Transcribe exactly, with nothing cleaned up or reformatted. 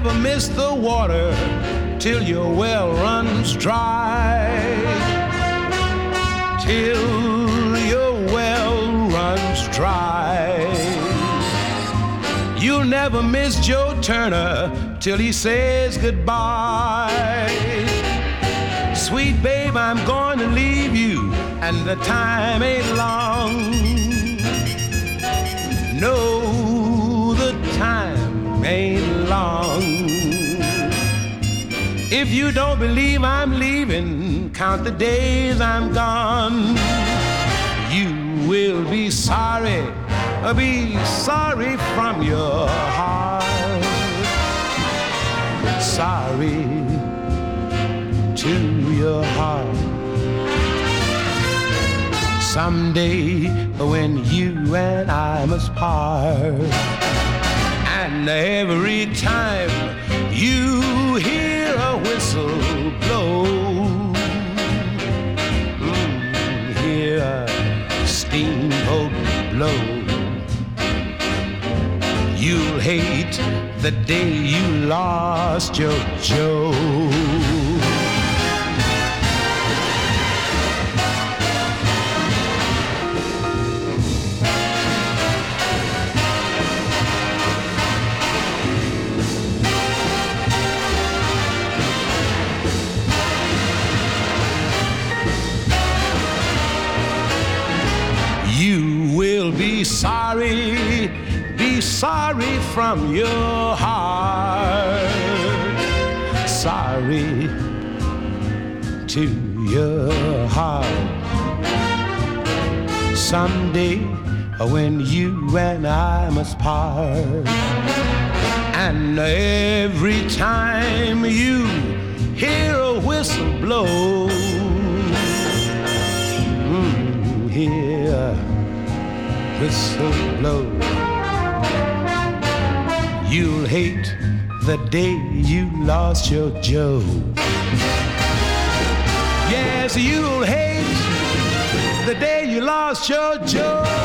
never miss the water till your well runs dry. Till your well runs dry. You'll never miss Joe Turner till he says goodbye. Sweet babe, I'm going to leave you, and the time ain't long. No, the time ain't long. If you don't believe I'm leaving, count the days I'm gone. You will be sorry, be sorry from your heart. Sorry to your heart. Someday when you and I must part, and every time you hear a whistle blow, mm, hear a steamboat blow, you'll hate the day you lost your Joe. Be sorry, be sorry from your heart. Sorry to your heart. Someday when you and I must part, and every time you hear a whistle blow, mm, hear whistle blow, you'll hate the day you lost your Joe. Yes, you'll hate the day you lost your Joe.